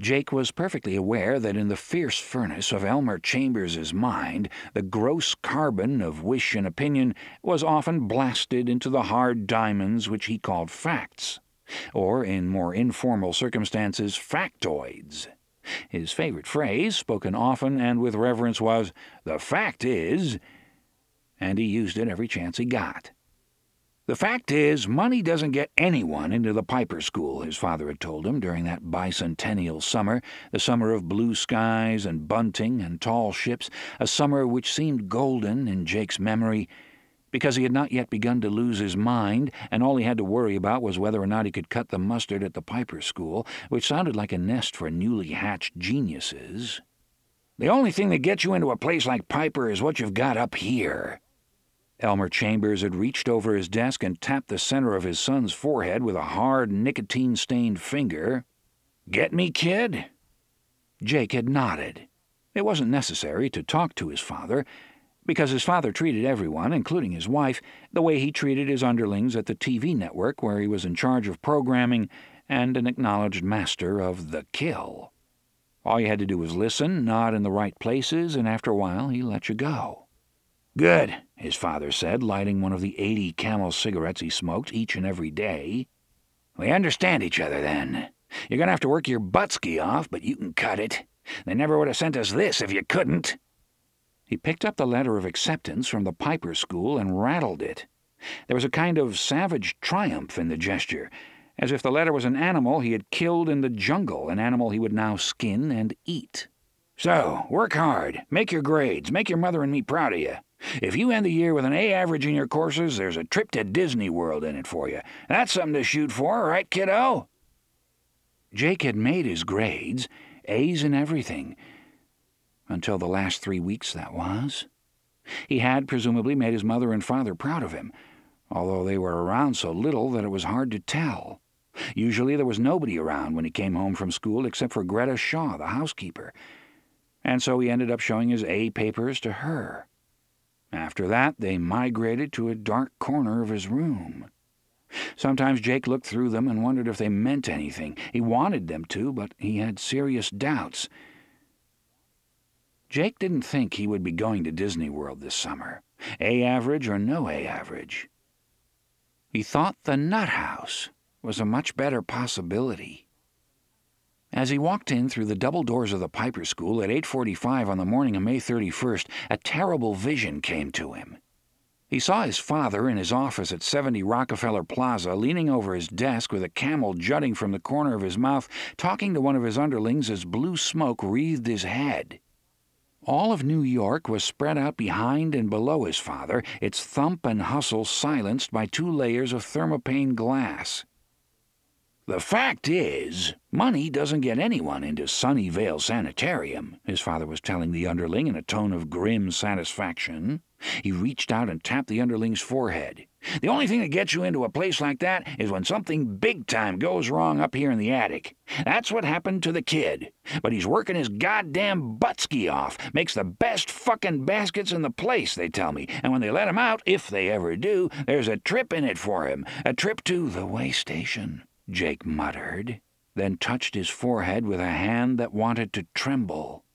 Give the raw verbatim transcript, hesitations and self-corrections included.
Jake was perfectly aware that in the fierce furnace of Elmer Chambers's mind, the gross carbon of wish and opinion was often blasted into the hard diamonds which he called facts, or, in more informal circumstances, factoids. His favorite phrase, spoken often and with reverence, was, "The fact is," and he used it every chance he got. "The fact is, money doesn't get anyone into the Piper School," his father had told him during that bicentennial summer, the summer of blue skies and bunting and tall ships, a summer which seemed golden in Jake's memory, because he had not yet begun to lose his mind, and all he had to worry about was whether or not he could cut the mustard at the Piper School, which sounded like a nest for newly hatched geniuses. "The only thing that gets you into a place like Piper is what you've got up here." Elmer Chambers had reached over his desk and tapped the center of his son's forehead with a hard, nicotine-stained finger. "Get me, kid?" Jake had nodded. It wasn't necessary to talk to his father, because his father treated everyone, including his wife, the way he treated his underlings at the T V network where he was in charge of programming and an acknowledged master of the kill. All you had to do was listen, nod in the right places, and after a while he let you go. "Good," his father said, lighting one of the eighty Camel cigarettes he smoked each and every day. "We understand each other, then. You're going to have to work your buttski off, but you can cut it. They never would have sent us this if you couldn't." He picked up the letter of acceptance from the Piper School and rattled it. There was a kind of savage triumph in the gesture, as if the letter was an animal he had killed in the jungle, an animal he would now skin and eat. "So, work hard, make your grades, make your mother and me proud of you. If you end the year with an A average in your courses, there's a trip to Disney World in it for you. That's something to shoot for, right, kiddo?" Jake had made his grades, A's in everything. Until the last three weeks, that was. He had, presumably, made his mother and father proud of him, although they were around so little that it was hard to tell. Usually there was nobody around when he came home from school except for Greta Shaw, the housekeeper, and so he ended up showing his A papers to her. After that, they migrated to a dark corner of his room. Sometimes Jake looked through them and wondered if they meant anything. He wanted them to, but he had serious doubts. Jake didn't think he would be going to Disney World this summer, A average or no A average. He thought the Nut House was a much better possibility. As he walked in through the double doors of the Piper School at eight forty-five on the morning of May thirty-first, a terrible vision came to him. He saw his father in his office at seventy Rockefeller Plaza, leaning over his desk with a camel jutting from the corner of his mouth, talking to one of his underlings as blue smoke wreathed his head. All of New York was spread out behind and below his father, its thump and hustle silenced by two layers of thermopane glass. "The fact is, money doesn't get anyone into Sunnyvale Sanitarium," his father was telling the underling in a tone of grim satisfaction. He reached out and tapped the underling's forehead. "The only thing that gets you into a place like that is when something big-time goes wrong up here in the attic. That's what happened to the kid. But he's working his goddamn buttski off, makes the best fucking baskets in the place, they tell me, and when they let him out, if they ever do, there's a trip in it for him, a trip to the way station," Jake muttered, then touched his forehead with a hand that wanted to tremble.